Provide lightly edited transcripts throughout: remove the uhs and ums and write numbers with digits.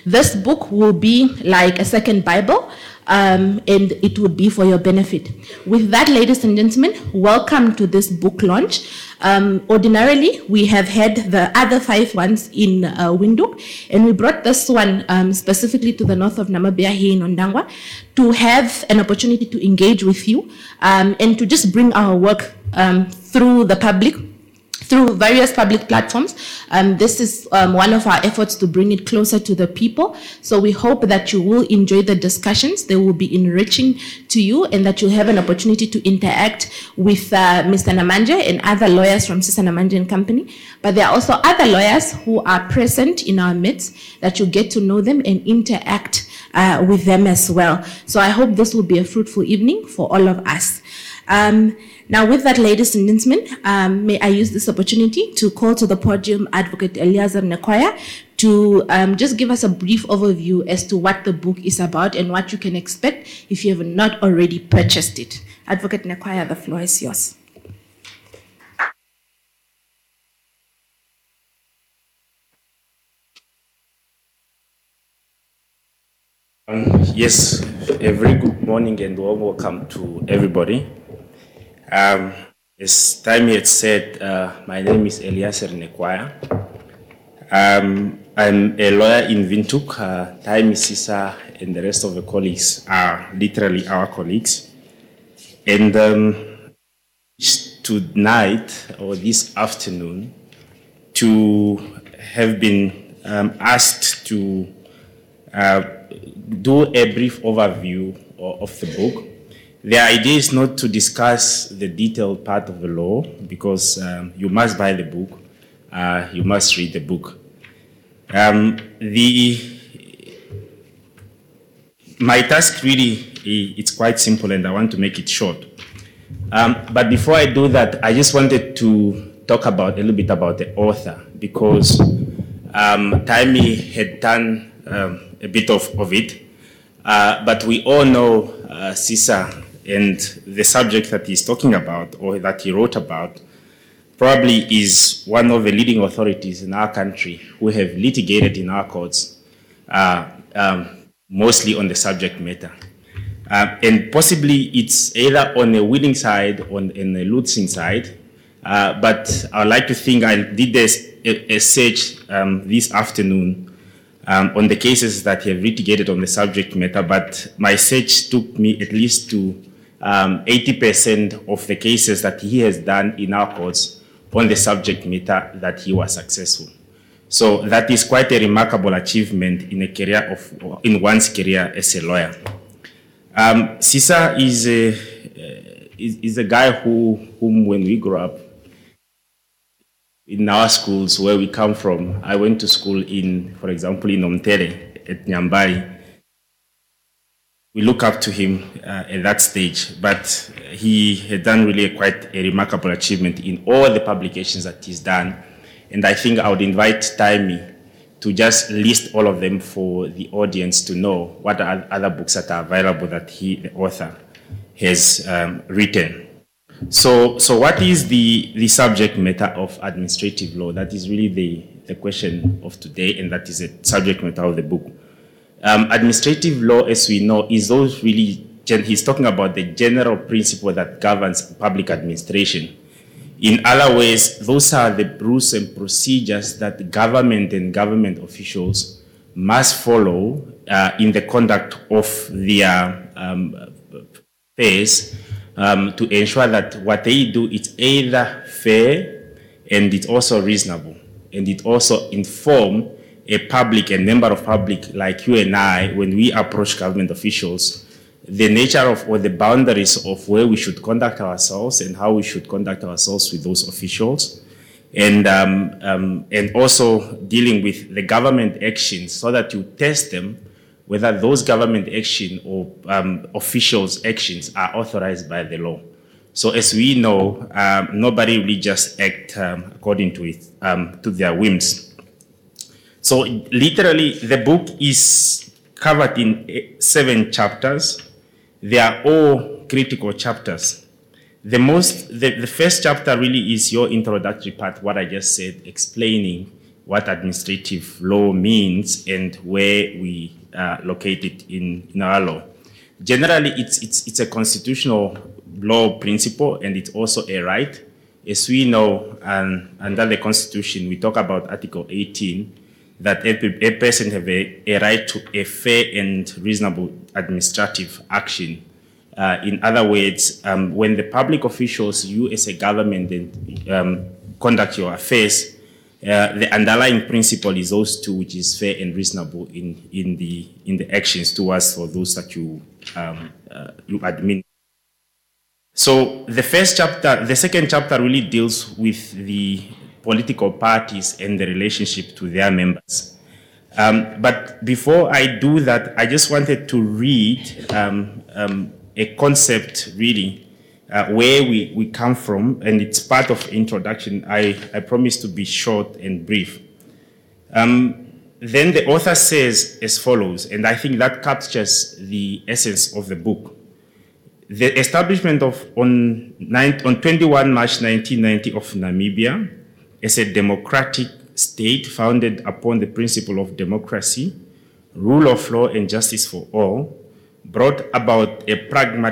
This book will be like a second Bible, and it would be for your benefit. With that, ladies and gentlemen, welcome to this book launch. Ordinarily, we have had the other 5 ones in Windhoek, and we brought this one specifically to the north of Namibia here in Ondangwa to have an opportunity to engage with you and to just bring our work through the public, through various public platforms. This is one of our efforts to bring it closer to the people. So we hope that you will enjoy the discussions. They will be enriching to you, and that you'll have an opportunity to interact with Mr. Namanje and other lawyers from Sister Namanje and Company. But there are also other lawyers who are present in our midst, that you get to know them and interact with them as well. So I hope this will be a fruitful evening for all of us. Now, with that, ladies and gentlemen, may I use this opportunity to call to the podium Advocate Eliezer Nekwaya to just give us a brief overview as to what the book is about and what you can expect if you have not already purchased it. Advocate Nekwaya, the floor is yours. Yes, a very good morning and warm welcome to everybody. As Taimi had said, my name is Eliezer Nekwaya. I'm a lawyer in Windhoek. Taimi, Sisa, and the rest of the colleagues are literally our colleagues. And tonight, or this afternoon, to have been asked to do a brief overview of the book. The idea is not to discuss the detailed part of the law, because you must buy the book, you must read the book. My task really, it's quite simple, and I want to make it short. But before I do that, I just wanted to talk a little bit about the author, because Taimi had done a bit of it, but we all know Sisa and the subject that he's talking about, or that he wrote about, probably is one of the leading authorities in our country who have litigated in our courts, mostly on the subject matter. And possibly it's either on the winning side or on the losing side, but I would like to think I did a search this afternoon on the cases that have litigated on the subject matter, but my search took me at least to 80% of the cases that he has done in our courts on the subject matter that he was successful. So that is quite a remarkable achievement in one's career as a lawyer. Sisa is a guy whom when we grew up in our schools where we come from, I went to school for example, in Omtere at Nyambari. We look up to him at that stage, but he had done really quite a remarkable achievement in all the publications that he's done. And I think I would invite Taimi to just list all of them for the audience to know what are other books that are available that the author has written. So what is the subject matter of administrative law? That is really the question of today, and that is the subject matter of the book. Administrative law, as we know, is those really, he's talking about the general principle that governs public administration. In other ways, those are the rules and procedures that government and government officials must follow in the conduct of their affairs to ensure that what they do is either fair and it's also reasonable, and it also inform a public and member of public like you and I, when we approach government officials, the nature of or the boundaries of where we should conduct ourselves and how we should conduct ourselves with those officials, and also dealing with the government actions so that you test them whether those government action or officials' actions are authorized by the law. So as we know, nobody really just act according to it, to their whims. So literally, the book is covered in 7 chapters. They are all critical chapters. The first chapter really is your introductory part, what I just said, explaining what administrative law means and where we locate it in our law. Generally, it's a constitutional law principle, and it's also a right. As we know, under the Constitution, we talk about Article 18, that a person have a right to a fair and reasonable administrative action. In other words, when the public officials, you as a government, conduct your affairs, the underlying principle is those two, which is fair and reasonable in the actions towards for those that you admin. So the second chapter really deals with the political parties and the relationship to their members. But before I do that, I just wanted to read a concept really where we come from, and it's part of introduction. I promise to be short and brief. Then the author says as follows, and I think that captures the essence of the book. The establishment on 21 March 1990 of Namibia as a democratic state founded upon the principle of democracy, rule of law, and justice for all brought about a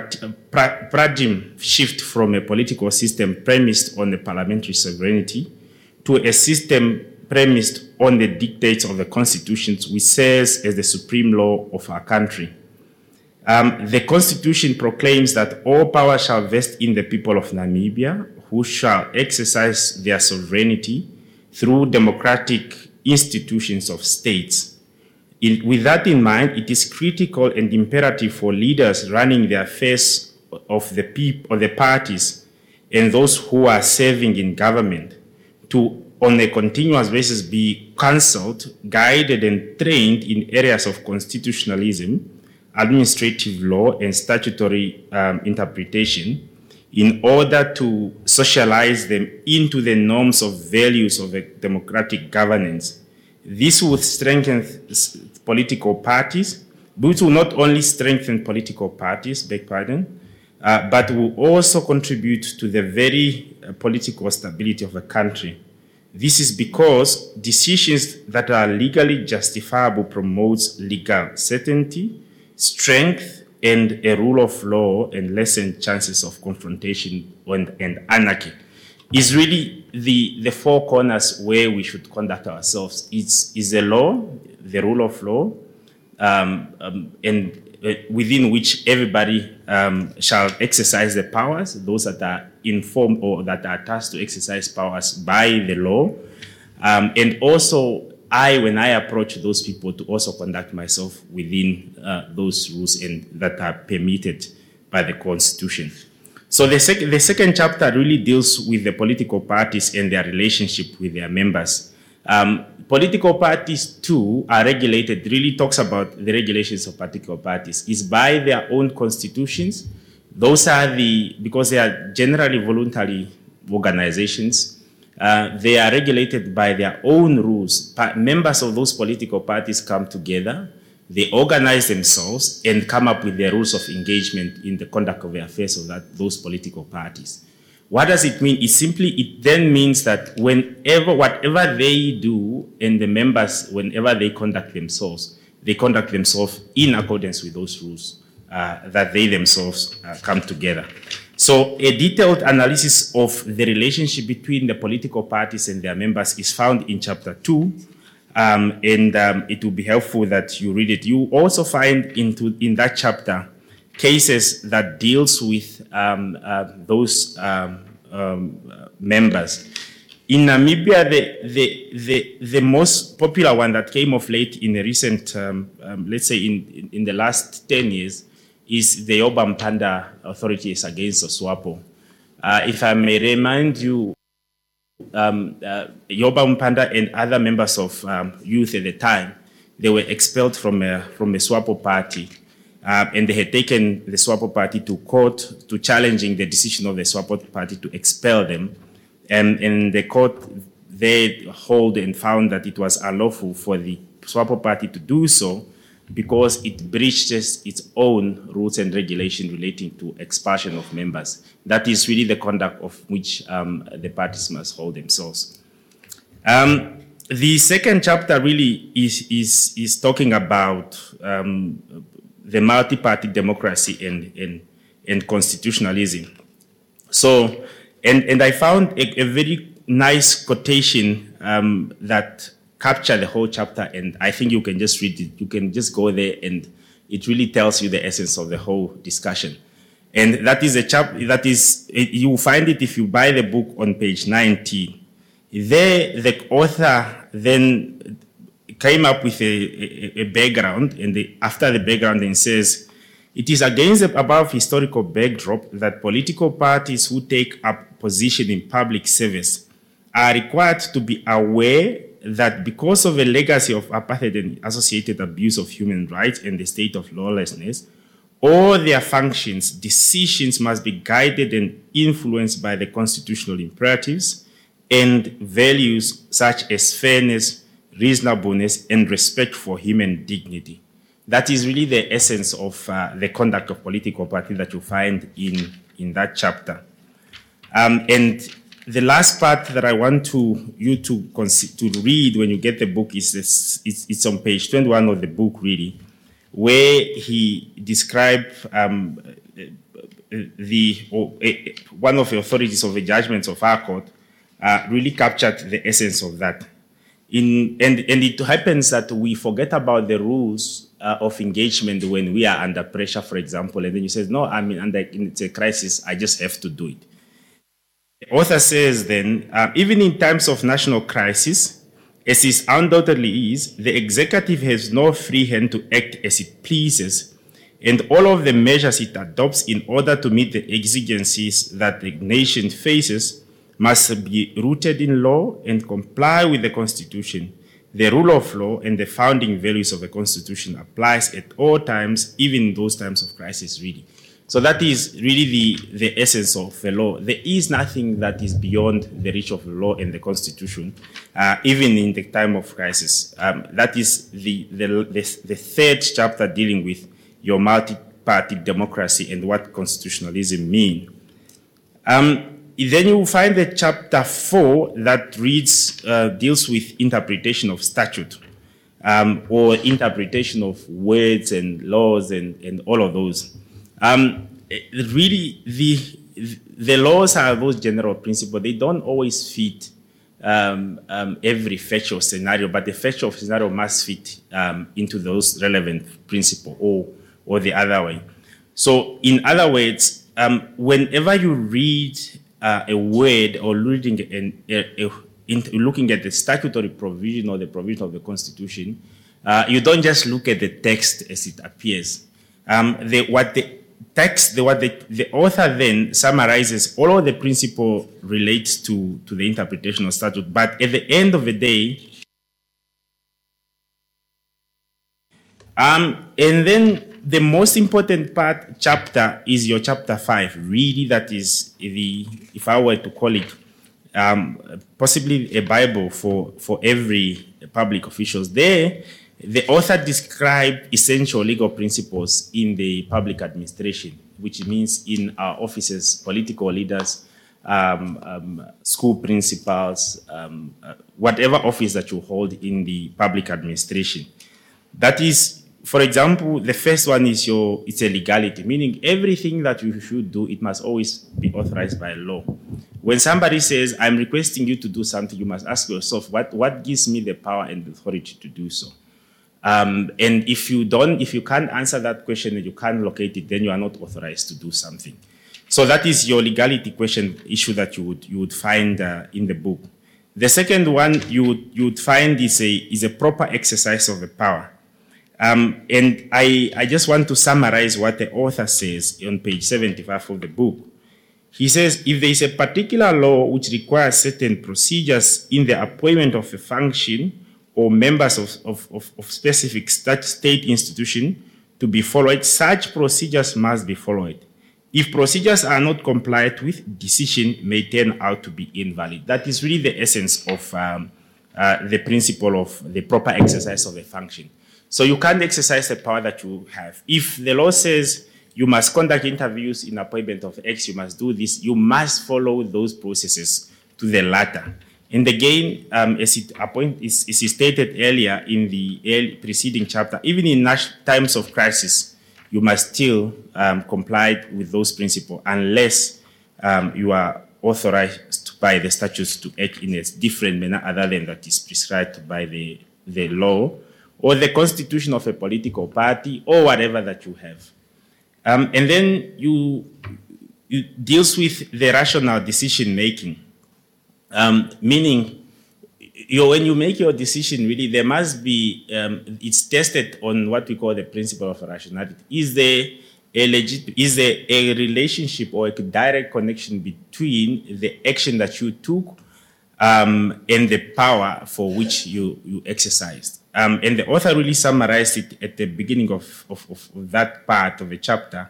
paradigm shift from a political system premised on the parliamentary sovereignty to a system premised on the dictates of the Constitution, which serves as the supreme law of our country. The Constitution proclaims that all power shall vest in the people of Namibia, who shall exercise their sovereignty through democratic institutions of states. With that in mind, it is critical and imperative for leaders running the affairs of the people, or the parties, and those who are serving in government to, on a continuous basis, be counseled, guided, and trained in areas of constitutionalism, administrative law, and statutory interpretation in order to socialize them into the norms of values of a democratic governance. This will strengthen political parties, which will not only strengthen political parties, but will also contribute to the very political stability of the country. This is because decisions that are legally justifiable promotes legal certainty, strength, and a rule of law, and lessen chances of confrontation and anarchy. Is really the four corners where we should conduct ourselves. It's the law, the rule of law, and within which everybody shall exercise the powers, those that are informed or that are tasked to exercise powers by the law, and also when I approach those people, to also conduct myself within those rules and that are permitted by the Constitution. So the second chapter really deals with the political parties and their relationship with their members. Political parties too are regulated, really talks about the regulations of political parties, is by their own constitutions. Those are because they are generally voluntary organizations, they are regulated by their own rules. Members of those political parties come together, they organize themselves and come up with their rules of engagement in the conduct of the affairs of those political parties. What does it mean? It then means that whatever they do, and the members, whenever they conduct themselves in accordance with those rules that they themselves come together. So a detailed analysis of the relationship between the political parties and their members is found in chapter 2, and it will be helpful that you read it. You also find in that chapter cases that deals with those members. In Namibia, the most popular one that came of late in the recent, let's say in the last 10 years, is the Yoba Mpanda Authorities Against SWAPO. If I may remind you, Yoba Mpanda and other members of youth at the time, they were expelled from a SWAPO party, and they had taken the SWAPO party to court to challenging the decision of the SWAPO party to expel them. And the court, they hold and found that it was unlawful for the SWAPO party to do so, because it breaches its own rules and regulations relating to expulsion of members. That is really the conduct of which the parties must hold themselves. The The second chapter really is talking about the multi-party democracy and constitutionalism. So, and I found a very nice quotation that captured the whole chapter, and I think you can just read it. You can just go there, and it really tells you the essence of the whole discussion. And that is you will find it if you buy the book on page 90. There, the author then came up with a background, and after the background, then says, it is against the above historical backdrop that political parties who take up position in public service are required to be aware that because of a legacy of apartheid and associated abuse of human rights and the state of lawlessness, all their functions, decisions must be guided and influenced by the constitutional imperatives and values such as fairness, reasonableness, and respect for human dignity. That is really the essence of the conduct of political parties that you find in that chapter. And the last part that I want you to read when you get the book is it's on page 21 of the book, really, where he described one of the authorities of the judgments of our court really captured the essence of that. And it happens that we forget about the rules of engagement when we are under pressure, for example, and then you say, no, I mean, it's a crisis, I just have to do it. The author says then, even in times of national crisis, as it undoubtedly is, the executive has no free hand to act as it pleases, and all of the measures it adopts in order to meet the exigencies that the nation faces must be rooted in law and comply with the Constitution. The rule of law and the founding values of the Constitution applies at all times, even in those times of crisis, really. So that is really the essence of the law. There is nothing that is beyond the reach of the law and the Constitution, even in the time of crisis. That is the third chapter dealing with your multi-party democracy and what constitutionalism means. Then you will find the chapter 4 that deals with interpretation of statute or interpretation of words and laws and all of those. Really, the laws are those general principles. They don't always fit every factual scenario, but the factual scenario must fit into those relevant principles or the other way. So, in other words, whenever you read a word or looking at the statutory provision or the provision of the Constitution, you don't just look at the text as it appears. The author then summarizes all of the principle relates to the interpretation of statute, but at the end of the day, and then the most important chapter is your chapter 5. Really, that is if I were to call it, possibly a Bible for every public officials. There, the author described essential legal principles in the public administration, which means in our offices, political leaders, school principals, whatever office that you hold in the public administration. That is, for example, the first one is it's a legality, meaning everything that you should do, it must always be authorized by law. When somebody says, I'm requesting you to do something, you must ask yourself, what gives me the power and the authority to do so? And if you can't answer that question and you can't locate it, then you are not authorized to do something. So that is your legality question issue that you would find in the book. The second one you would find is a proper exercise of the power. And I just want to summarize what the author says on page 75 of the book. He says, if there is a particular law which requires certain procedures in the appointment of a function or members of specific state institution to be followed, such procedures must be followed. If procedures are not complied with, decision may turn out to be invalid. That is really the essence of the principle of the proper exercise of a function. So you can't exercise the power that you have. If the law says you must conduct interviews in appointment of X, you must do this, you must follow those processes to the latter. And again, as it stated earlier in the preceding chapter, even in times of crisis, you must still comply with those principles unless you are authorized by the statutes to act in a different manner other than that is prescribed by the law or the constitution of a political party or whatever that you have. And then you deals with the rational decision making, meaning when you make your decision, really there must be it's tested on what we call the principle of rationality. Is there a relationship or a direct connection between the action that you took and the power for which you exercised? And the author really summarized it at the beginning of that part of the chapter,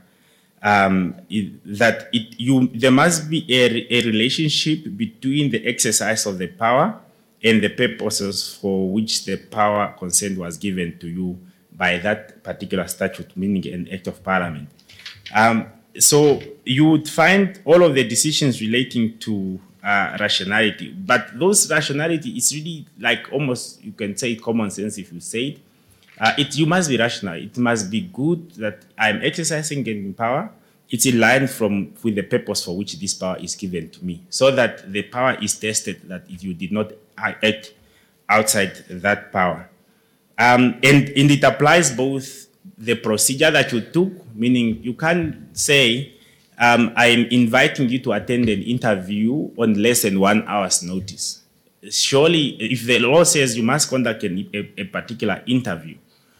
there must be a relationship between the exercise of the power and the purposes for which the power concerned was given to you by that particular statute, meaning an act of parliament. So you would find all of the decisions relating to rationality, but those rationality is really like almost, you can say common sense if you say it. You must be rational. It must be good that I'm exercising any power. It's in line with the purpose for which this power is given to me, so that the power is tested that if you did not act outside that power. And it applies both the procedure that you took, meaning you can't say, I'm inviting you to attend an interview on less than 1 hour's notice. Surely, if the law says you must conduct a particular interview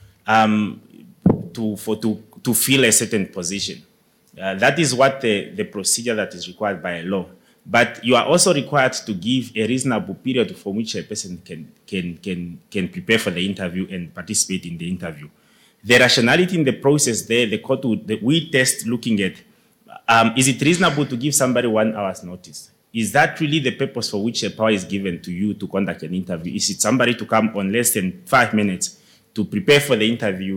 to fill a certain position, that is what the procedure that is required by a law. But you are also required to give a reasonable period for which a person can prepare for the interview and participate in the interview. The rationality in the process there, we test looking at, is it reasonable to give somebody 1 hour's notice? Is that really the purpose for which a power is given to you to conduct an interview? Is it somebody to come on less than 5 minutes to prepare for the interview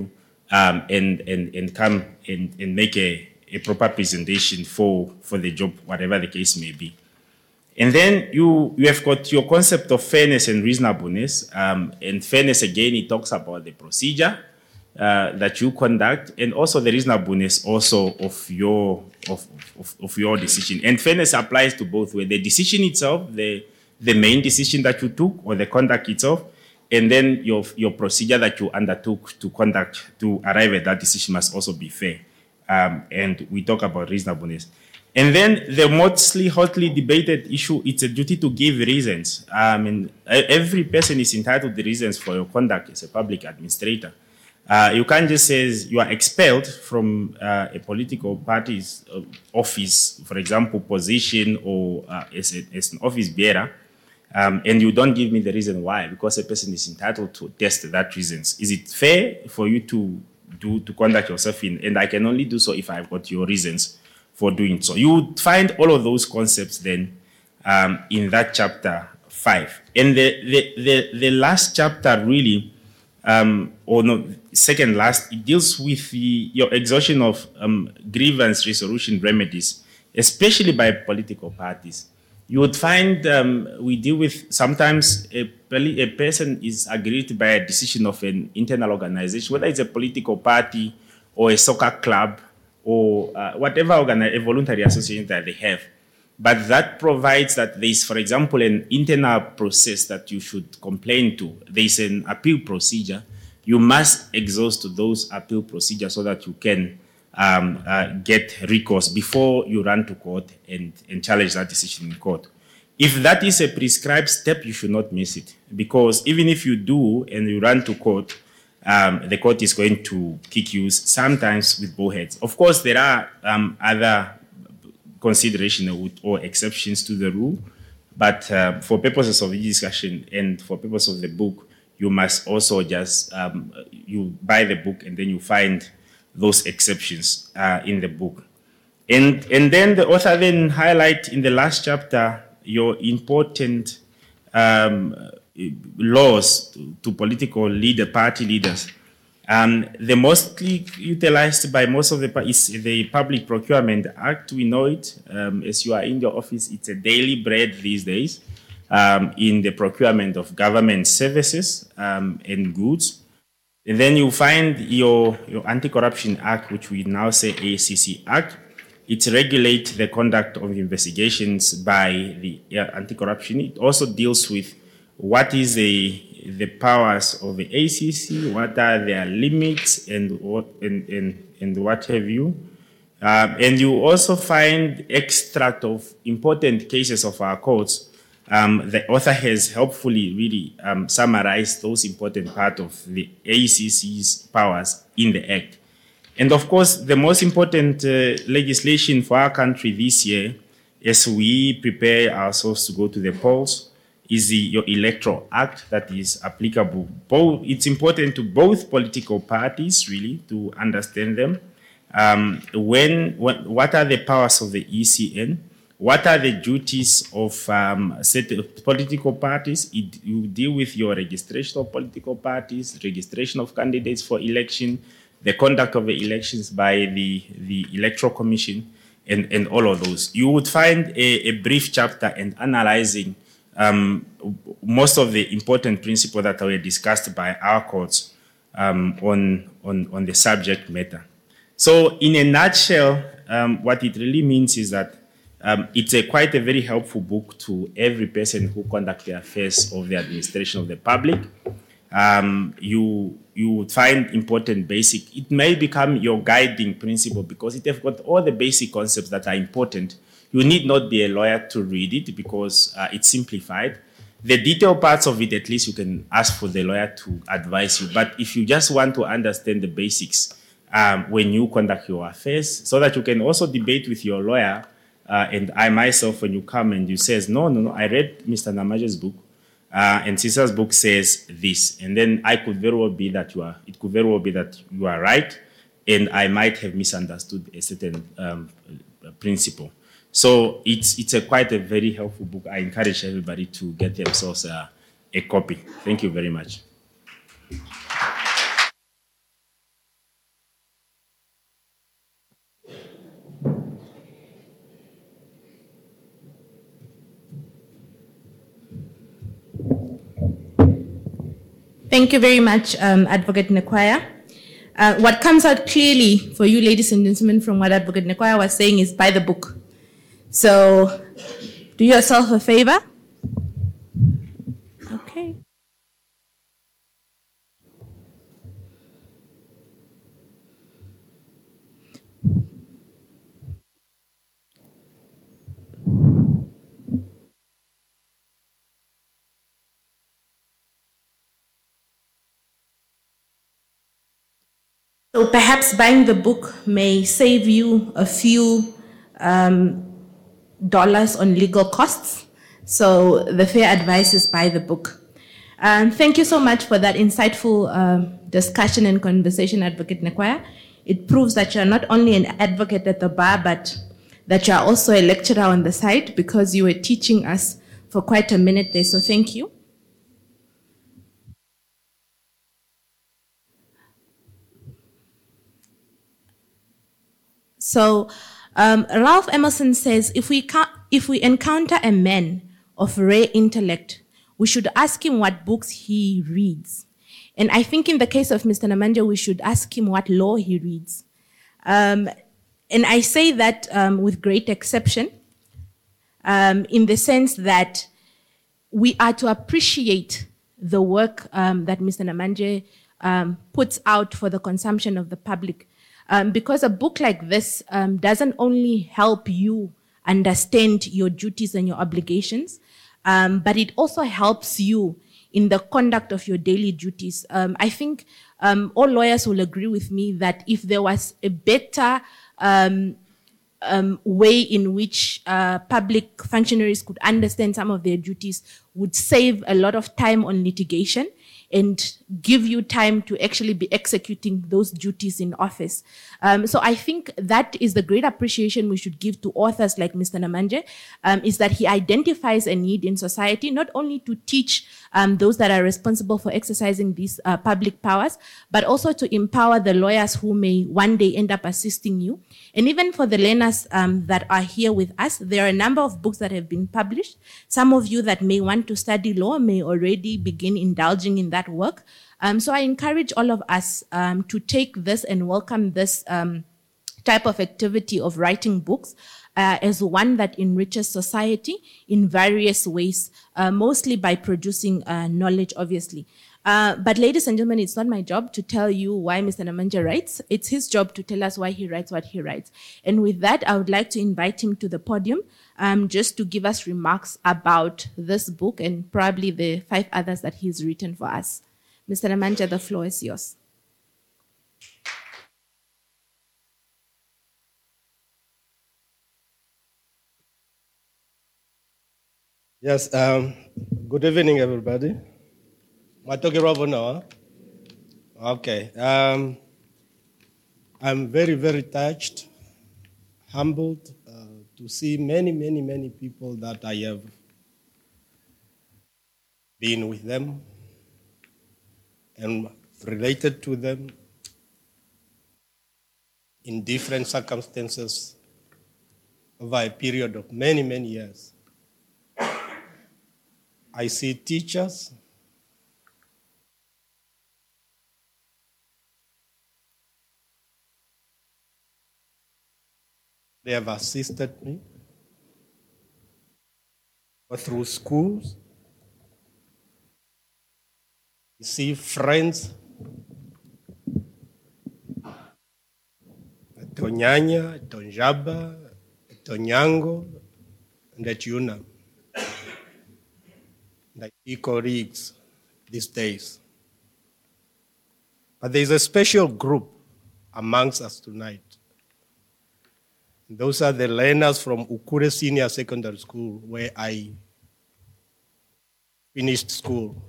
and come and make a proper presentation for the job, whatever the case may be? And then you have got your concept of fairness and reasonableness. And fairness, again, it talks about the procedure that you conduct, and also the reasonableness also of your decision. And fairness applies to both ways: the decision itself, the main decision that you took, or the conduct itself, and then your procedure that you undertook to conduct to arrive at that decision must also be fair. And we talk about reasonableness. And then the mostly hotly debated issue, it's a duty to give reasons. And every person is entitled to the reasons for your conduct as a public administrator. You can't just say you are expelled from a political party's office, for example, position, or as an office bearer, and you don't give me the reason why, because a person is entitled to test that reasons. Is it fair for you to conduct yourself in? And I can only do so if I've got your reasons for doing so. You would find all of those concepts then in that chapter 5. And the last chapter really, or no, second last, it deals with your exhaustion of grievance resolution remedies, especially by political parties. You would find we deal with sometimes a person is aggrieved by a decision of an internal organization, whether it's a political party or a soccer club or whatever a voluntary association that they have. But that provides that there is, for example, an internal process that you should complain to. There is an appeal procedure. You must exhaust those appeal procedures so that you can get recourse before you run to court and challenge that decision in court. If that is a prescribed step, you should not miss it, because even if you do and you run to court, the court is going to kick you sometimes with both heads. Of course, there are other considerations or exceptions to the rule, but for purposes of the discussion and for purposes of the book, you must also just you buy the book and then you find those exceptions in the book. And then the author then highlight in the last chapter your important laws to political party leaders. The mostly utilized by most of is the Public Procurement Act. We know it. As you are in your office, it's a daily bread these days. in the procurement of government services and goods. And then you find your Anti-Corruption Act, which we now say ACC Act. It regulates the conduct of investigations by the anti-corruption. It also deals with what is the powers of the ACC, what are their limits, and what have you. And you also find extract of important cases of our courts. The author has helpfully really summarized those important parts of the ACC's powers in the Act. And of course, the most important legislation for our country this year, as we prepare ourselves to go to the polls, is your Electoral Act that is applicable. It's important to both political parties, really, to understand them. What are the powers of the ECN? What are the duties of certain political parties? You deal with your registration of political parties, registration of candidates for election, the conduct of the elections by the Electoral Commission, and all of those. You would find a brief chapter and analyzing most of the important principles that were discussed by our courts on the subject matter. So in a nutshell, what it really means is that it's quite a very helpful book to every person who conducts the affairs of the administration of the public. You would find important basic. It may become your guiding principle because it has got all the basic concepts that are important. You need not be a lawyer to read it because it's simplified. The detailed parts of it, at least you can ask for the lawyer to advise you. But if you just want to understand the basics when you conduct your affairs, so that you can also debate with your lawyer, and I myself, when you come and you says, no, I read Mr. Namaje's book, and Caesar's book says this, and then it could very well be that you are right, and I might have misunderstood a certain principle. So it's quite a very helpful book. I encourage everybody to get themselves a copy. Thank you very much. Thank you very much, Advocate Nekwaya. What comes out clearly for you, ladies and gentlemen, from what Advocate Nekwaya was saying is buy the book. So do yourself a favor. Okay. So perhaps buying the book may save you a few dollars on legal costs. So the fair advice is buy the book. Thank you so much for that insightful discussion and conversation, Advocate Nekwaya. It proves that you're not only an advocate at the bar, but that you're also a lecturer on the side because you were teaching us for quite a minute there. So thank you. So Ralph Emerson says, if we encounter a man of rare intellect, we should ask him what books he reads. And I think in the case of Mr. Namanje, we should ask him what law he reads. And I say that with great exception, in the sense that we are to appreciate the work that Mr. Namanje puts out for the consumption of the public. Because a book like this doesn't only help you understand your duties and your obligations, but it also helps you in the conduct of your daily duties. I think all lawyers will agree with me that if there was a better way in which public functionaries could understand some of their duties, would save a lot of time on litigation and give you time to actually be executing those duties in office. So I think that is the great appreciation we should give to authors like Mr. Namanje, is that he identifies a need in society, not only to teach those that are responsible for exercising these public powers, but also to empower the lawyers who may one day end up assisting you. And even for the learners that are here with us, there are a number of books that have been published. Some of you that may want to study law may already begin indulging in that work. So I encourage all of us to take this and welcome this type of activity of writing books as one that enriches society in various ways, mostly by producing knowledge, obviously. But ladies and gentlemen, it's not my job to tell you why Mr. Namanje writes. It's his job to tell us why he writes what he writes. And with that, I would like to invite him to the podium just to give us remarks about this book and probably the 5 others that he's written for us. Mr. Namanje, the floor is yours. Yes, good evening, everybody. Okay. I'm very, very touched, humbled to see many people that I have been with them and related to them in different circumstances over a period of many years. I see teachers, they have assisted me through schools. You see friends at Onyanya, at Onjaba, at Onyango, and at Yuna. Like colleagues these days. But there's a special group amongst us tonight. Those are the learners from Ukure Senior Secondary School, where I finished school.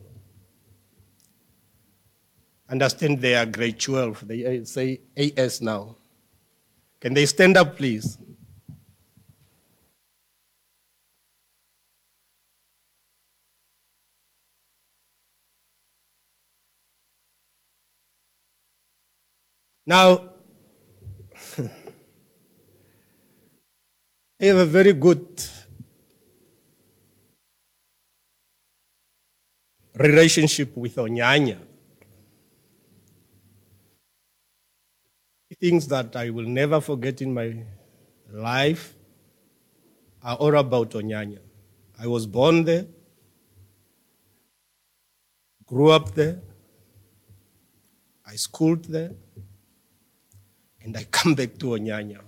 Understand they are grade 12. They say AS now. Can they stand up, please? Now, I have a very good relationship with Onyanya. Things that I will never forget in my life are all about Onyanya. I was born there, grew up there, I schooled there, and I come back to Onyanya.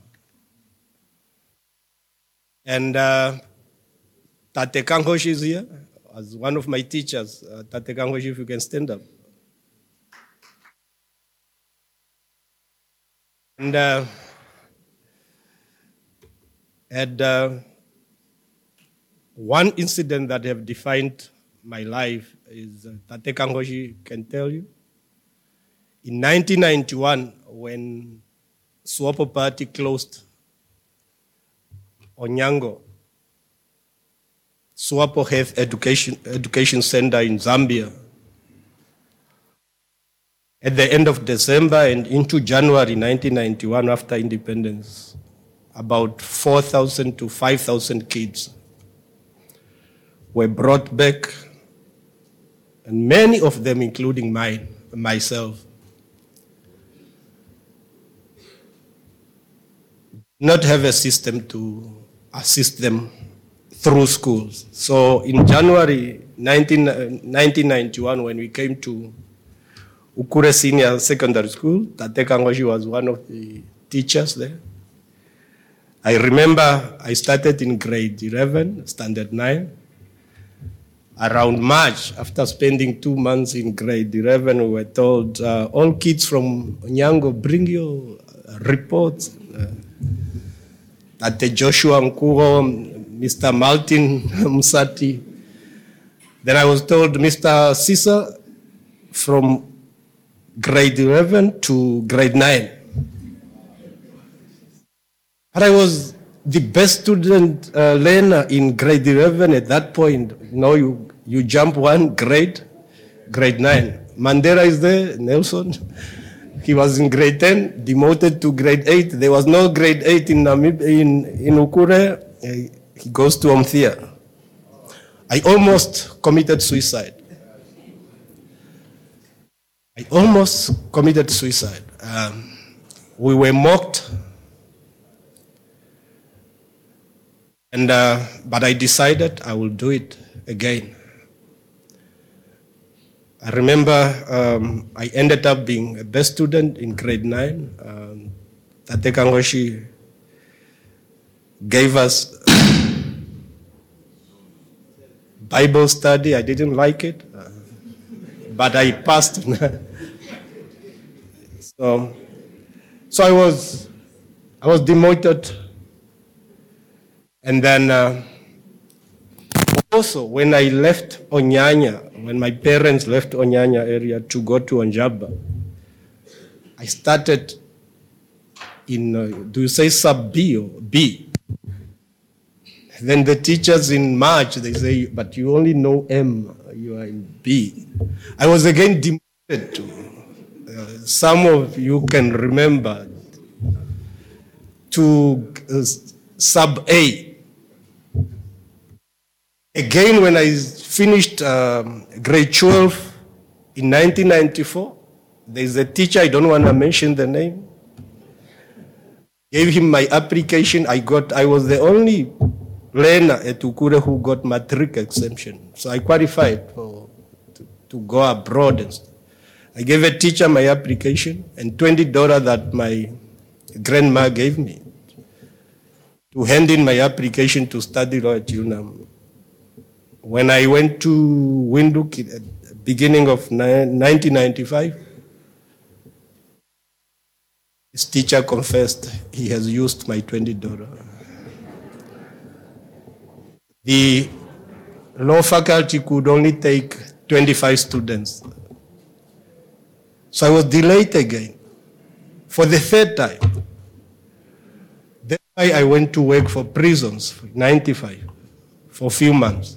And Tate Kangoshi is here as one of my teachers. Tate Kangoshi, if you can stand up. And one incident that have defined my life is Tate Kangoshi can tell you. In 1991, when SWAPO Party closed Onyango, SWAPO Health Education Center in Zambia, at the end of December and into January 1991, after independence, about 4,000 to 5,000 kids were brought back, and many of them, including myself, not have a system to assist them through schools. So in January 1991, when we came to Ukure Senior Secondary School, Tate Kangoshi was one of the teachers there. I remember I started in grade 11, standard 9. Around March, after spending 2 months in grade 11, we were told, all kids from Onyango, bring your reports. Tate Joshua Nkuro, Mr. Martin Musati. Then I was told, Mr. Sisa, from grade 11 to grade 9. But I was the best student learner in grade 11 at that point. You jump one grade 9. Mandela is there, Nelson. He was in grade 10, demoted to grade 8. There was no grade 8 in Ukure. He goes to Omthia. I almost committed suicide. We were mocked. But I decided I will do it again. I remember I ended up being a best student in grade 9. Tate Kangoshi gave us Bible study. I didn't like it, but I passed. So I was demoted. And then also when I left Onyanya, when my parents left Onyanya area to go to Onjaba, I started in, do you say sub B or B? Then the teachers in March, they say, but you only know M, you are in B. I was again demoted to, some of you can remember, to sub A. Again, when I finished grade 12 in 1994, there's a teacher, I don't want to mention the name, gave him my application. I was the only learner at Ukure who got matric exemption. So I qualified to go abroad and stuff. I gave a teacher my application and $20 that my grandma gave me to hand in my application to study law at UNAM. When I went to Windhoek at the beginning of 1995, his teacher confessed he has used my $20. The law faculty could only take 25 students. So I was delayed again for the third time. That's why I went to work for prisons for 95 for a few months.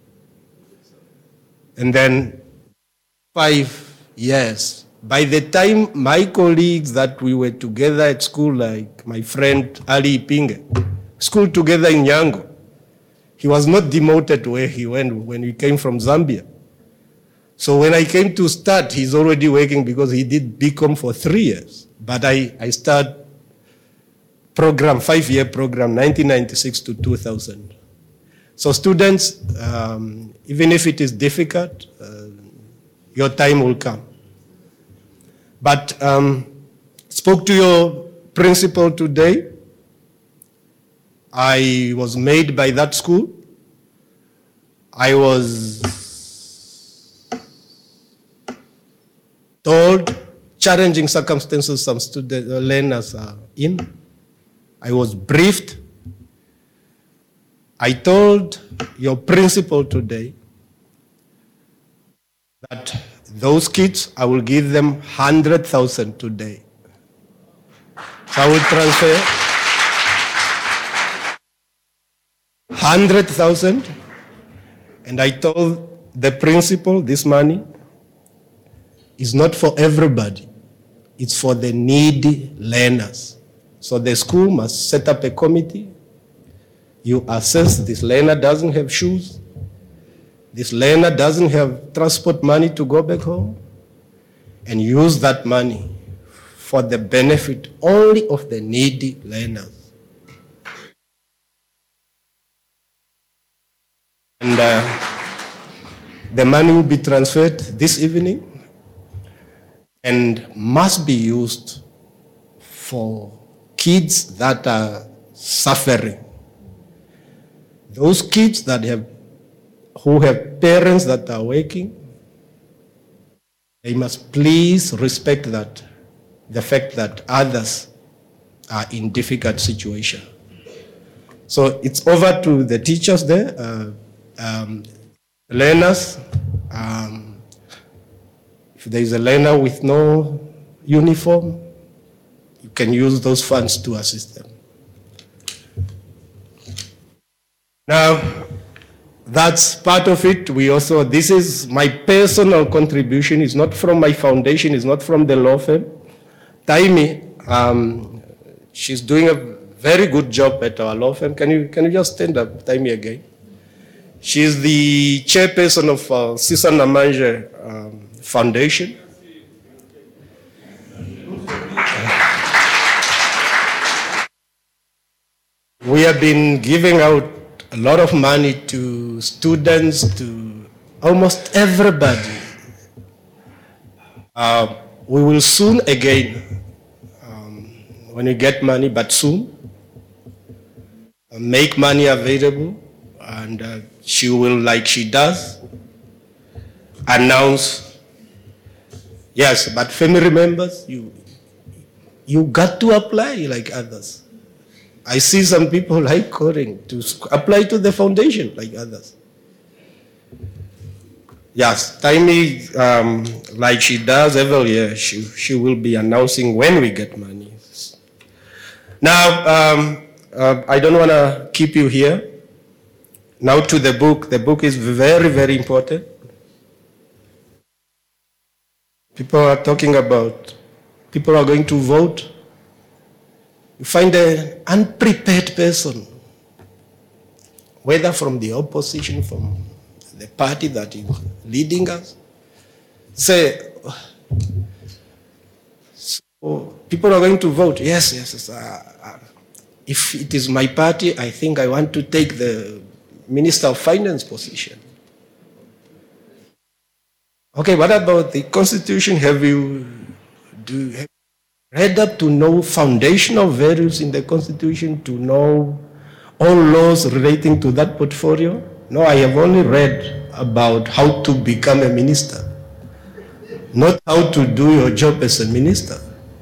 And then 5 years. By the time my colleagues that we were together at school, like my friend Ali Ipinge, school together in Nyango, he was not demoted where he went when he came from Zambia. So when I came to start, he's already working because he did BCom for 3 years. But I started program, 5-year program, 1996 to 2000. So students, even if it is difficult, your time will come. But spoke to your principal today. I was made by that school. I was told challenging circumstances some learners are in. I was briefed. I told your principal today that those kids, I will give them 100,000 today. So I will transfer 100,000, and I told the principal this money is not for everybody. It's for the needy learners. So the school must set up a committee. You assess this learner doesn't have shoes. This learner doesn't have transport money to go back home. And use that money for the benefit only of the needy learners. And the money will be transferred this evening and must be used for kids that are suffering. Those kids that who have parents that are working, they must please respect that, the fact that others are in difficult situation. So it's over to the teachers there, learners. If there is a learner with no uniform, you can use those funds to assist them. Now, that's part of it. This is my personal contribution. It's not from my foundation. It's not from the law firm. Taimi, she's doing a very good job at our law firm. Can you just stand up, Taimi, again? She's the chairperson of Sisa Namanje Foundation. We have been giving out a lot of money to students, to almost everybody. We will soon again, when we get money, but soon, make money available, and she will, like she does, announce, yes, but family members, you got to apply like others. I see some people like calling to apply to the foundation like others. Yes, Taimi, like she does every year, she will be announcing when we get money. Now, I don't want to keep you here. Now to the book. The book is very, very important. People are talking about, people are going to vote. You find an unprepared person, whether from the opposition, from the party that is leading us, say, so people are going to vote. Yes. If it is my party, I think I want to take the Minister of Finance position. Okay, what about the Constitution? Have you read up to know foundational values in the Constitution, to know all laws relating to that portfolio? No, I have only read about how to become a minister, not how to do your job as a minister.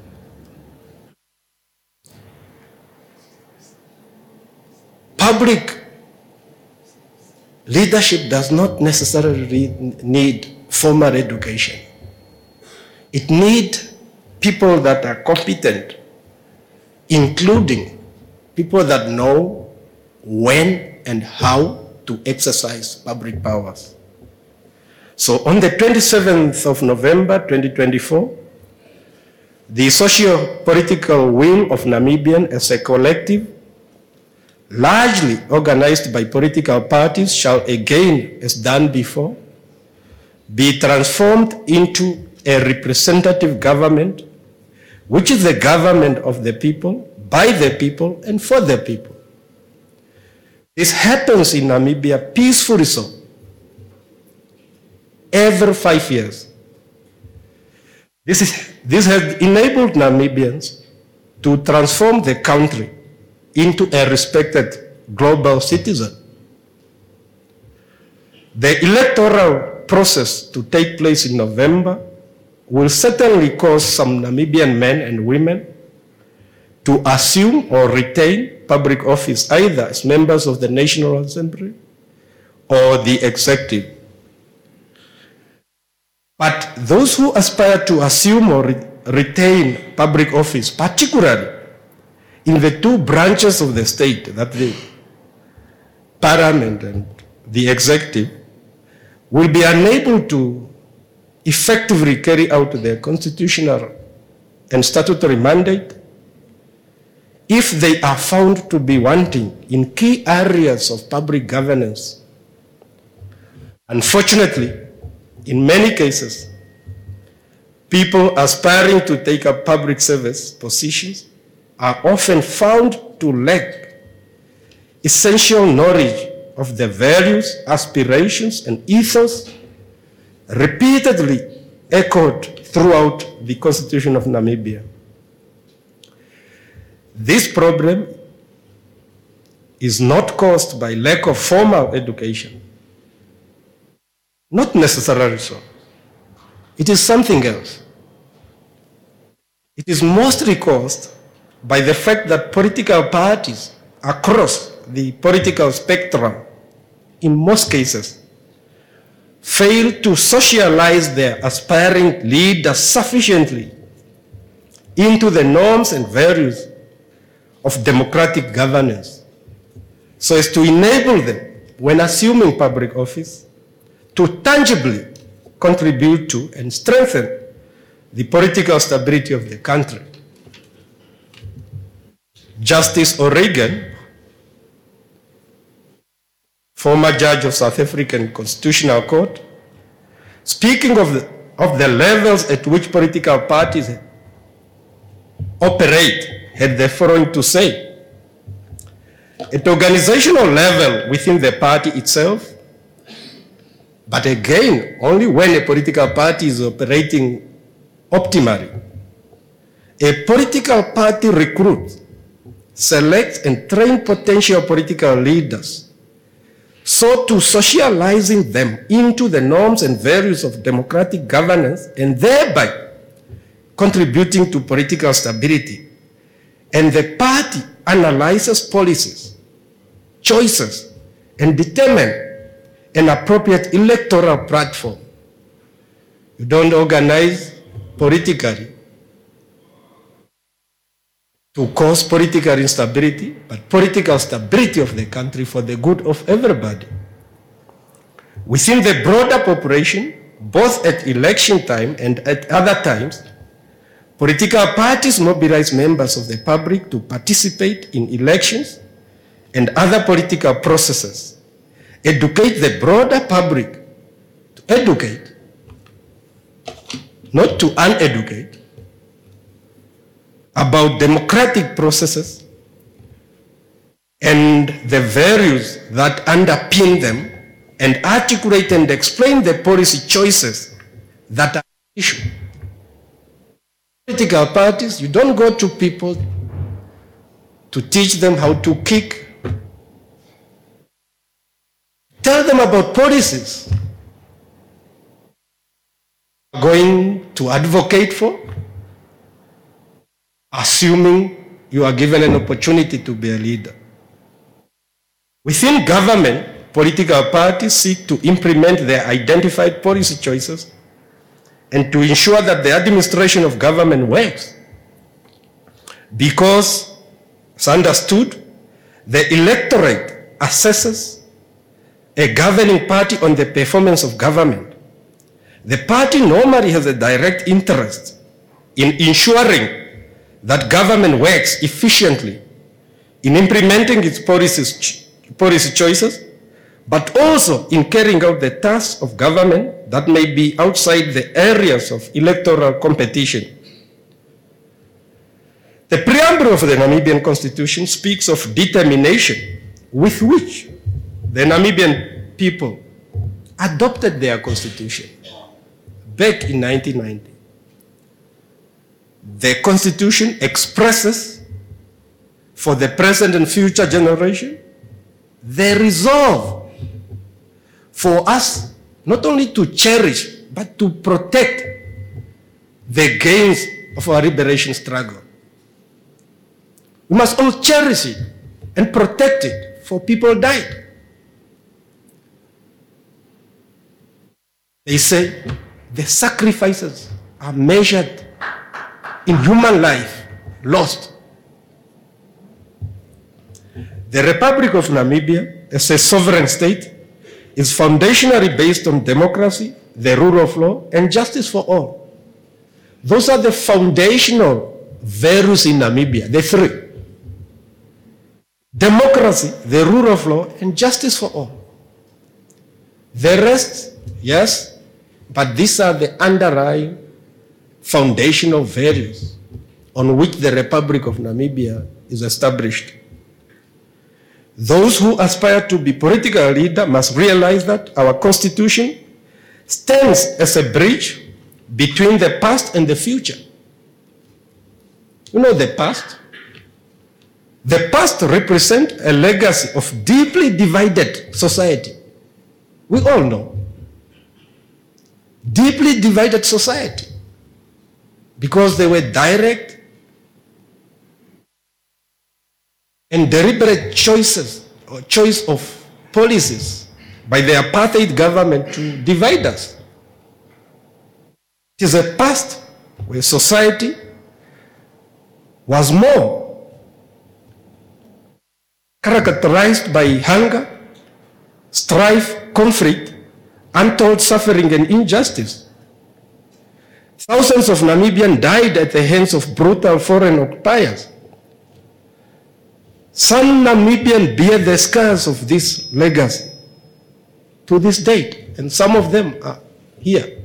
Public leadership does not necessarily need formal education. It needs people that are competent, including people that know when and how to exercise public powers. So on the 27th of November 2024, the socio-political will of Namibians as a collective, largely organized by political parties, shall again, as done before, be transformed into a representative government, which is the government of the people, by the people, and for the people. This happens in Namibia peacefully so, every 5 years. This has enabled Namibians to transform the country into a respected global citizen. The electoral process to take place in November will certainly cause some Namibian men and women to assume or retain public office either as members of the National Assembly or the executive. But those who aspire to assume or retain public office, particularly in the two branches of the state, that the parliament and the executive, will be unable to effectively carry out their constitutional and statutory mandate if they are found to be wanting in key areas of public governance. Unfortunately, in many cases, people aspiring to take up public service positions are often found to lack essential knowledge of the values, aspirations, and ethos repeatedly echoed throughout the Constitution of Namibia. This problem is not caused by lack of formal education. Not necessarily so. It is something else. It is mostly caused by the fact that political parties across the political spectrum, in most cases, fail to socialize their aspiring leaders sufficiently into the norms and values of democratic governance, so as to enable them, when assuming public office, to tangibly contribute to and strengthen the political stability of the country. Justice O'Regan, former judge of South African Constitutional Court, speaking of the levels at which political parties operate, had the following to say: at organizational level within the party itself, but again, only when a political party is operating optimally, a political party recruits, selects and trains potential political leaders, so to socializing them into the norms and values of democratic governance, and thereby contributing to political stability. And the party analyzes policies, choices, and determines an appropriate electoral platform. You don't organize politically to cause political instability, but political stability of the country for the good of everybody. Within the broader population, both at election time and at other times, political parties mobilize members of the public to participate in elections and other political processes, educate the broader public, to educate, not to uneducate, about democratic processes and the values that underpin them, and articulate and explain the policy choices that are issued. Political parties, you don't go to people to teach them how to kick. Tell them about policies you're going to advocate for, assuming you are given an opportunity to be a leader. Within government, political parties seek to implement their identified policy choices and to ensure that the administration of government works. Because, as understood, the electorate assesses a governing party on the performance of government. The party normally has a direct interest in ensuring that government works efficiently in implementing its policy choices, but also in carrying out the tasks of government that may be outside the areas of electoral competition. The preamble of the Namibian Constitution speaks of determination with which the Namibian people adopted their constitution back in 1990. The Constitution expresses for the present and future generation the resolve for us not only to cherish, but to protect the gains of our liberation struggle. We must all cherish it and protect it, for people died. They say the sacrifices are measured in human life lost. The Republic of Namibia, as a sovereign state, is foundationally based on democracy, the rule of law, and justice for all. Those are the foundational values in Namibia, the three. Democracy, the rule of law, and justice for all. The rest, yes, but these are the underlying foundational values on which the Republic of Namibia is established. Those who aspire to be political leaders must realize that our Constitution stands as a bridge between the past and the future. You know the past? The past represents a legacy of deeply divided society. We all know. Deeply divided society. Because there were direct and deliberate choices or choice of policies by the apartheid government to divide us. It is a past where society was more characterized by hunger, strife, conflict, untold suffering and injustice. Thousands of Namibians died at the hands of brutal foreign occupiers. Some Namibians bear the scars of this legacy to this date, and some of them are here.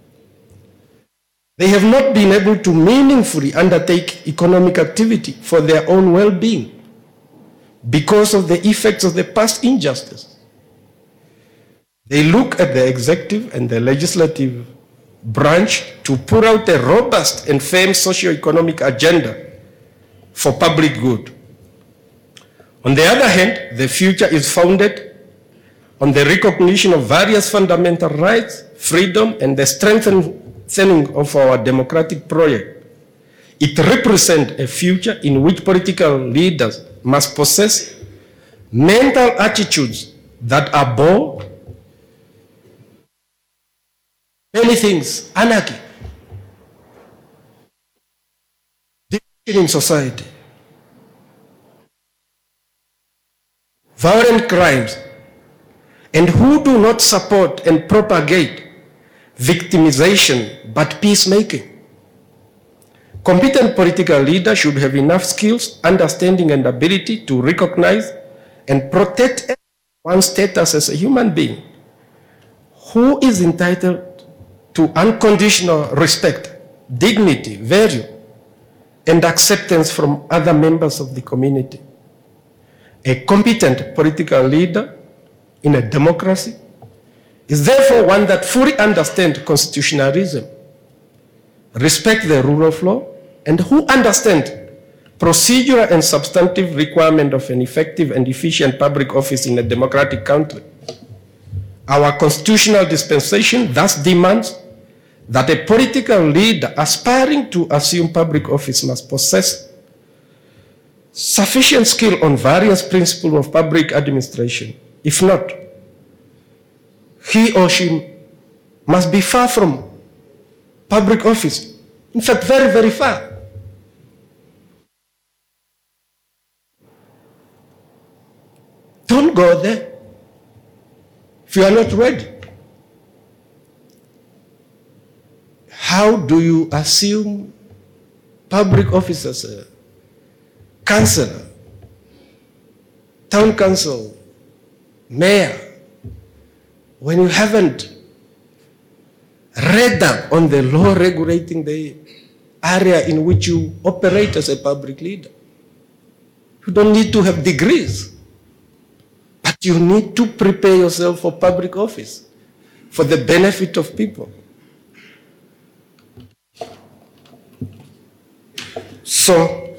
They have not been able to meaningfully undertake economic activity for their own well-being because of the effects of the past injustice. They look at the executive and the legislative branch to put out a robust and firm socio-economic agenda for public good. On the other hand, the future is founded on the recognition of various fundamental rights, freedom, and the strengthening of our democratic project. It represents a future in which political leaders must possess mental attitudes that are bold, many things, anarchy, division in society, violent crimes, and who do not support and propagate victimization but peacemaking. Competent political leaders should have enough skills, understanding, and ability to recognize and protect one's status as a human being who is entitled to unconditional respect, dignity, value, and acceptance from other members of the community. A competent political leader in a democracy is therefore one that fully understands constitutionalism, respect the rule of law, and who understands procedural and substantive requirement of an effective and efficient public office in a democratic country. Our constitutional dispensation thus demands that a political leader aspiring to assume public office must possess sufficient skill on various principles of public administration. If not, he or she must be far from public office. In fact, very, very far. Don't go there if you are not ready. How do you assume public office as a councillor, town council, mayor, when you haven't read up on the law regulating the area in which you operate as a public leader? You don't need to have degrees, but you need to prepare yourself for public office for the benefit of people. So,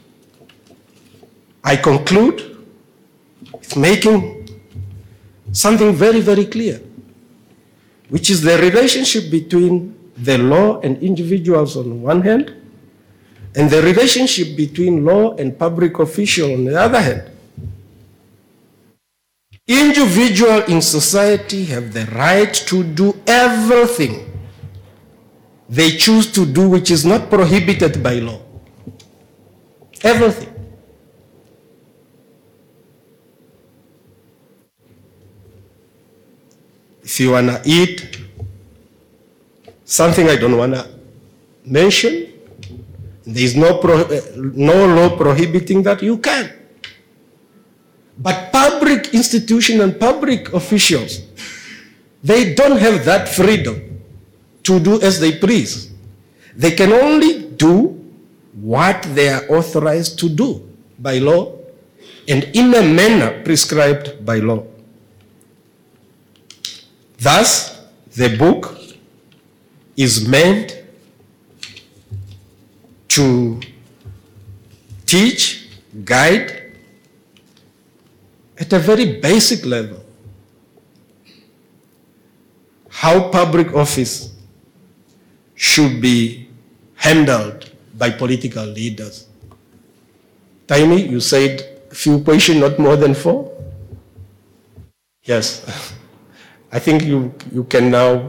I conclude with making something very, very clear, which is the relationship between the law and individuals on one hand, and the relationship between law and public official on the other hand. Individuals in society have the right to do everything they choose to do which is not prohibited by law. Everything. If you want to eat something I don't want to mention, there is no law prohibiting that, you can. But public institutions and public officials, they don't have that freedom to do as they please. They can only do what they are authorized to do by law and in a manner prescribed by law. Thus, the book is meant to teach, guide at a very basic level how public office should be handled by political leaders. Taimi, you said a few questions, not more than 4? Yes. I think you can now.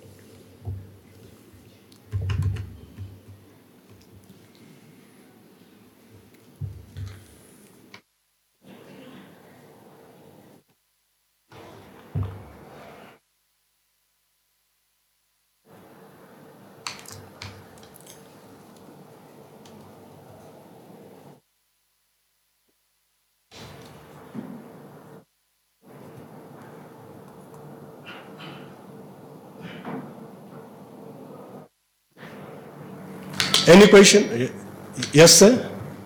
Any question? Yes, sir?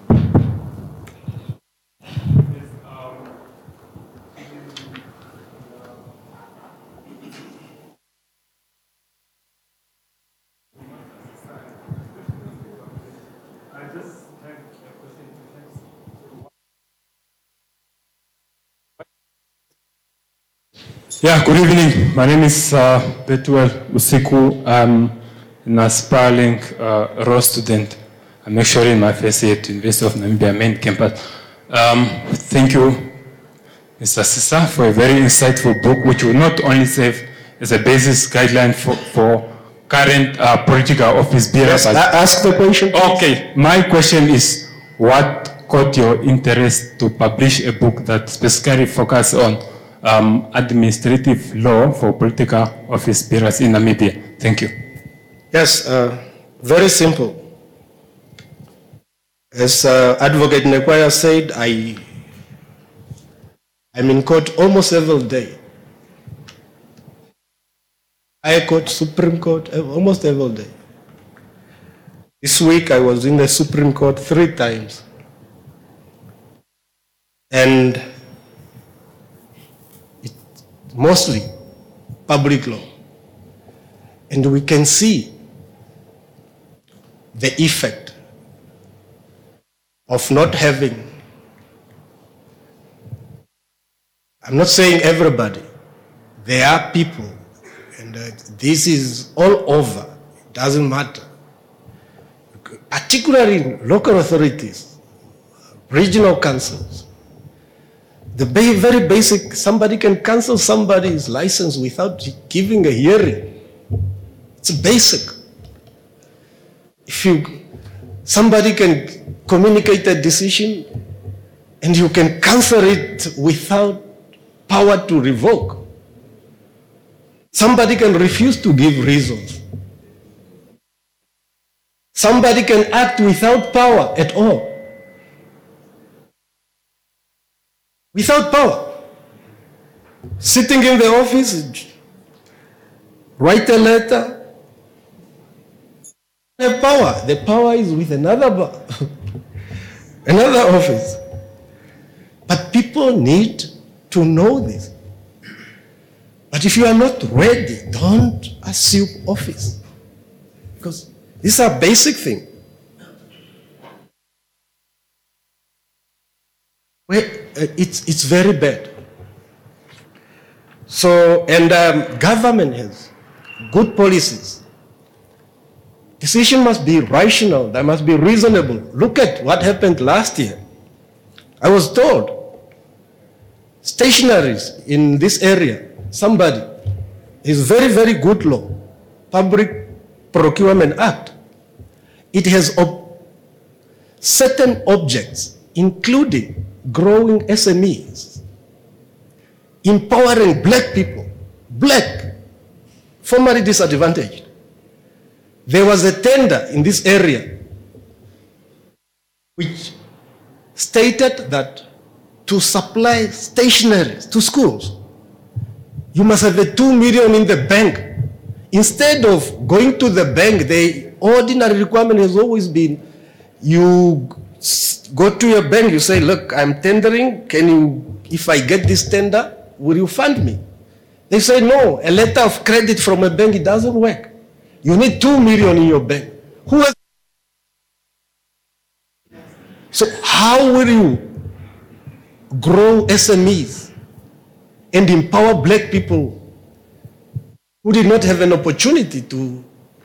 Yeah, good evening. My name is Betuel Usiku. I'm an aspiring raw student. I'm actually in my first year at University of Namibia main campus. Thank you, Mr. Sisa, for a very insightful book, which will not only serve as a basis guideline for current political office bearers. Yes, ask the question, please. Okay, my question is, what caught your interest to publish a book that specifically focuses on administrative law for political office bearers in Namibia? Thank you. Yes, very simple. As Advocate Nekwaya said, I'm in court almost every day. High Court, Supreme Court, almost every day. This week I was in the Supreme Court 3 times. And it's mostly public law. And we can see the effect of not having, I'm not saying everybody, there are people, and this is all over, it doesn't matter, particularly in local authorities, regional councils. The very basic, somebody can cancel somebody's license without giving a hearing. It's basic. Somebody can communicate a decision and you can cancel it without power to revoke. Somebody can refuse to give reasons. Somebody can act without power at all. Without power. Sitting in the office, write a letter. Have power. The power is with another office. But people need to know this. But if you are not ready, don't assume office. Because these are basic things. It's very bad. So, and government has good policies. Decision must be rational, they must be reasonable. Look at what happened last year. I was told, stationaries in this area, somebody, is very, very good law, Public Procurement Act. It has certain objects, including growing SMEs, empowering black people, formerly disadvantaged. There was a tender in this area which stated that to supply stationeries to schools, you must have a 2 million in the bank. Instead of going to the bank, the ordinary requirement has always been, you go to your bank, you say, look, I'm tendering, if I get this tender, will you fund me? They say, no, a letter of credit from a bank, it doesn't work. You need 2 million in your bank. So how will you grow SMEs and empower black people who did not have an opportunity to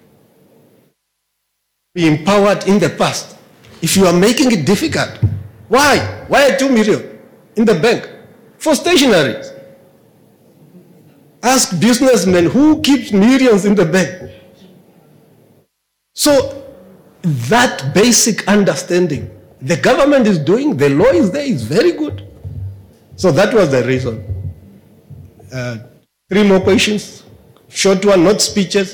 be empowered in the past? If you are making it difficult, why? Why 2 million in the bank for stationaries? Ask businessmen who keeps millions in the bank. So that basic understanding, the government is doing, the law is there, is very good. So that was the reason. 3 more questions. Short one, not speeches.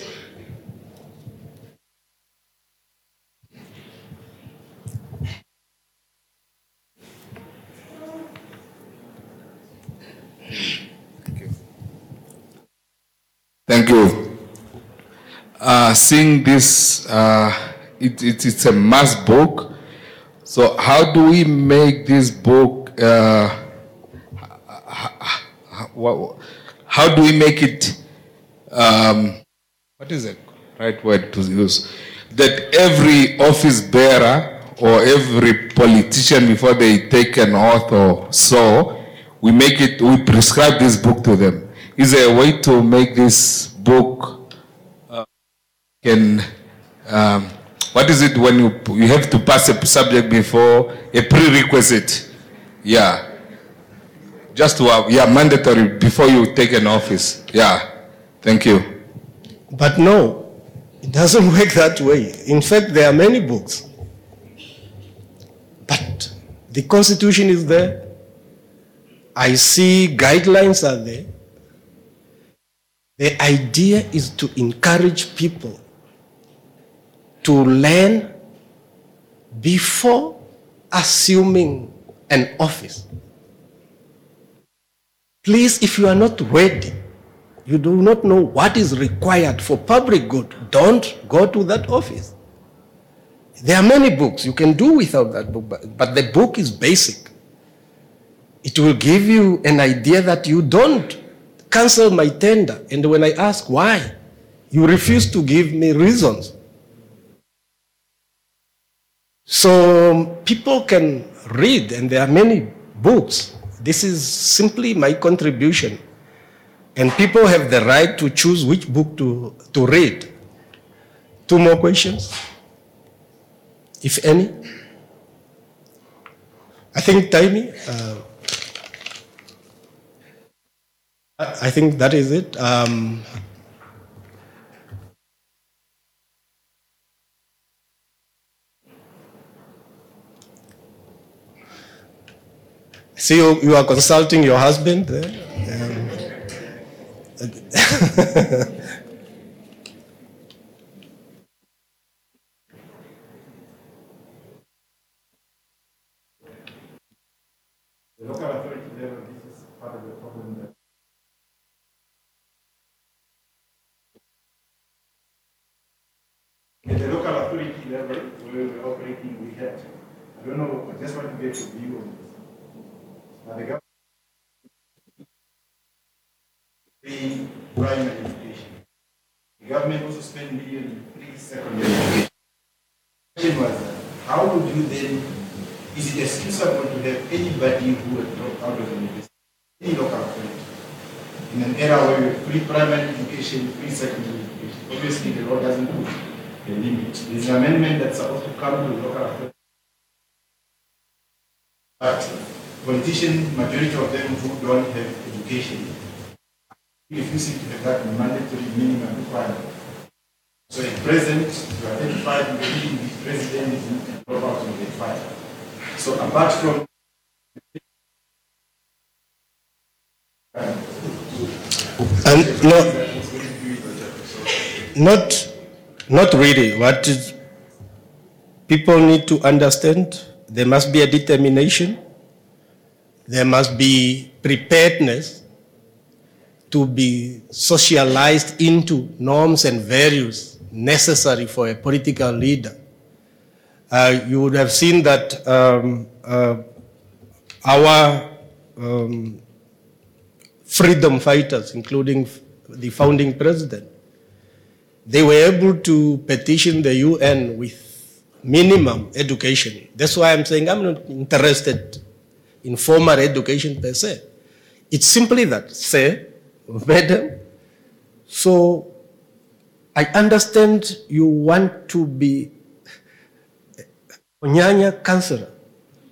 Thank you. Seeing this, it's a mass book. So how do we make this book, how do we make it, what is the right word to use? That every office bearer or every politician before they take an oath or so, we prescribe this book to them. Is there a way to make this book what is it when you have to pass a subject before a prerequisite? Yeah. Just to have, mandatory before you take an office. Yeah. Thank you. But no, it doesn't work that way. In fact, there are many books. But the Constitution is there. I see guidelines are there. The idea is to encourage people to learn before assuming an office. Please, if you are not ready, you do not know what is required for public good, don't go to that office. There are many books. You can do without that book, but the book is basic. It will give you an idea that you don't cancel my tender. And when I ask why, you refuse to give me reasons. So people can read, and there are many books. This is simply my contribution. And people have the right to choose which book to read. 2 more questions, if any. I think, Taimi, I think that is it. See, you are consulting your husband there. The local authority level, this is part of the problem that at the local authority level where we're operating, we had, I don't know, I just want to get your view on this. Now the government paying primary education. The government also spent millions in free secondary education. The question was, how would you then, is it excusable to have anybody who had dropped out of university, any local authority, in an era where we have free primary education, free secondary education? Obviously, the law doesn't put a limit. There's an amendment that's supposed to come to the local authority. But politicians, majority of them who don't have education, refusing to have that mandatory minimum requirement. So at present, you are 35, you are leading the president, you drop out of 35. So apart from and not really. What is, people need to understand, there must be a determination, there must be preparedness to be socialized into norms and values necessary for a political leader. You would have seen that our freedom fighters, including the founding president, they were able to petition the UN with minimum education. That's why I'm saying I'm not interested in formal education per se. It's simply that, say, madam, so I understand you want to be Onyanya counselor.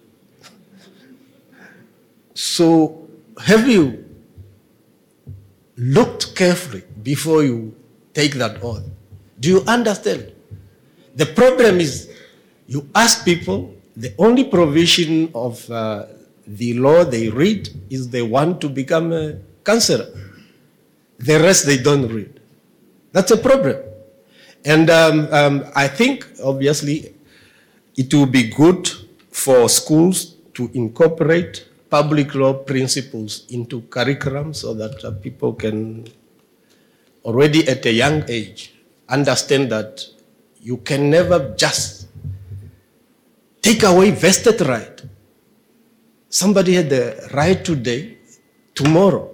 So have you looked carefully before you take that oath. Do you understand? The problem is you ask people, the only provision of the law they read is they want to become a counselor. The rest they don't read. That's a problem. And I think, obviously, it will be good for schools to incorporate public law principles into curriculum so that people can already at a young age understand that you can never just take away vested right. Somebody had the right today, tomorrow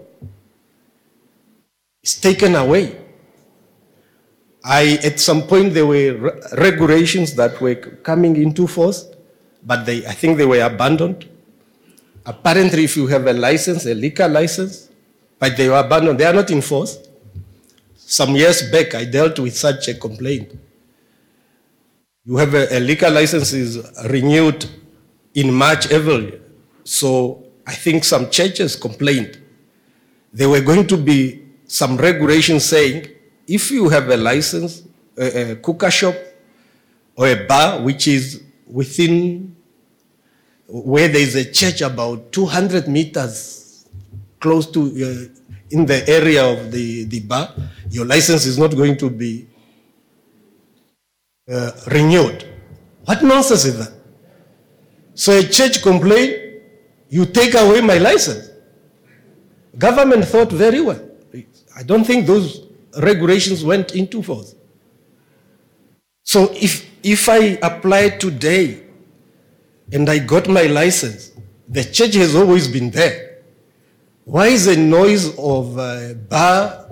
it's taken away. At some point there were regulations that were coming into force, but I think they were abandoned. Apparently, if you have a license, a liquor license, but they were abandoned, they are not enforced. Some years back, I dealt with such a complaint. You have a liquor license is renewed in March every year. So I think some churches complained. There were going to be some regulations saying, if you have a license, a cooker shop, or a bar which is within where there is a church about 200 meters close to, in the area of the bar, your license is not going to be renewed. What nonsense is that? So a church complained, you take away my license. Government thought very well. I don't think those regulations went into force. So if I apply today and I got my license, the church has always been there. Why is the noise of a bar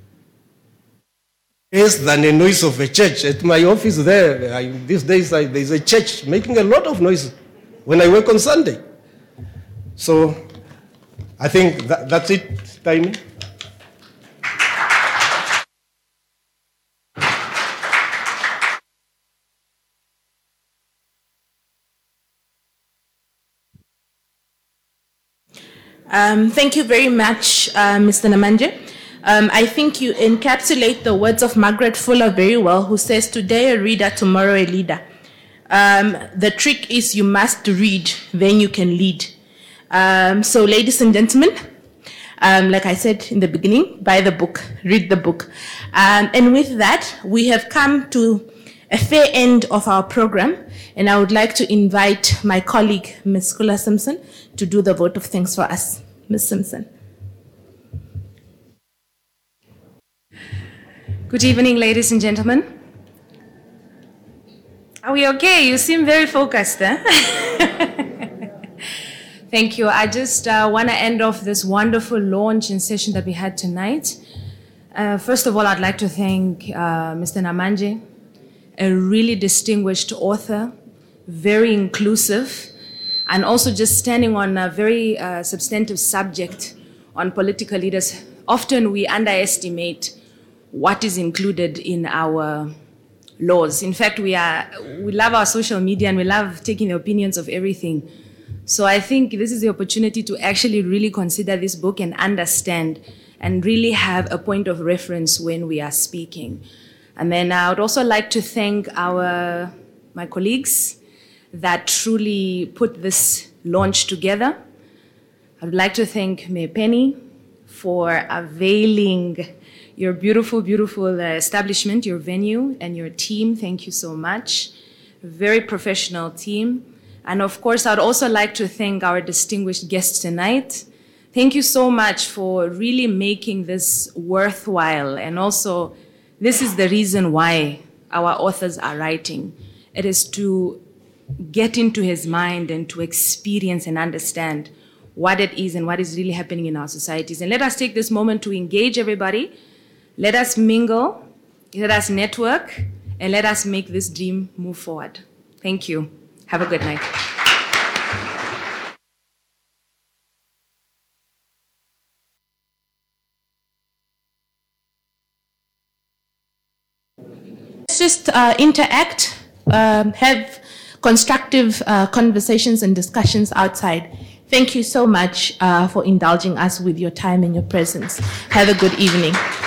less than a noise of a church? At my office there, these days there's a church making a lot of noise when I work on Sunday. So I think that's it, Taimi. Thank you very much, Mr. Namanje. I think you encapsulate the words of Margaret Fuller very well, who says, today a reader, tomorrow a leader. The trick is you must read, then you can lead. So ladies and gentlemen, like I said in the beginning, buy the book, read the book. And with that, we have come to a fair end of our program, and I would like to invite my colleague, Ms. Kula Simpson, to do the vote of thanks for us. Ms. Simpson. Good evening, ladies and gentlemen. Are we okay? You seem very focused, eh? Thank you. I just want to end off this wonderful launch and session that we had tonight. First of all, I'd like to thank Mr. Namanje, a really distinguished author, very inclusive, and also just standing on a very substantive subject on political leaders. Often we underestimate what is included in our laws. In fact, we love our social media and we love taking the opinions of everything. So I think this is the opportunity to actually really consider this book and understand and really have a point of reference when we are speaking. And then I would also like to thank my colleagues that truly put this launch together. I would like to thank Mayor Penny for availing your beautiful, beautiful establishment, your venue, and your team. Thank you so much. A very professional team. And of course, I'd also like to thank our distinguished guests tonight. Thank you so much for really making this worthwhile. And also, this is the reason why our authors are writing. It is to get into his mind and to experience and understand what it is and what is really happening in our societies. And let us take this moment to engage everybody. Let us mingle, let us network, and let us make this dream move forward. Thank you. Have a good night. Let's just interact, have constructive conversations and discussions outside. Thank you so much for indulging us with your time and your presence. Have a good evening.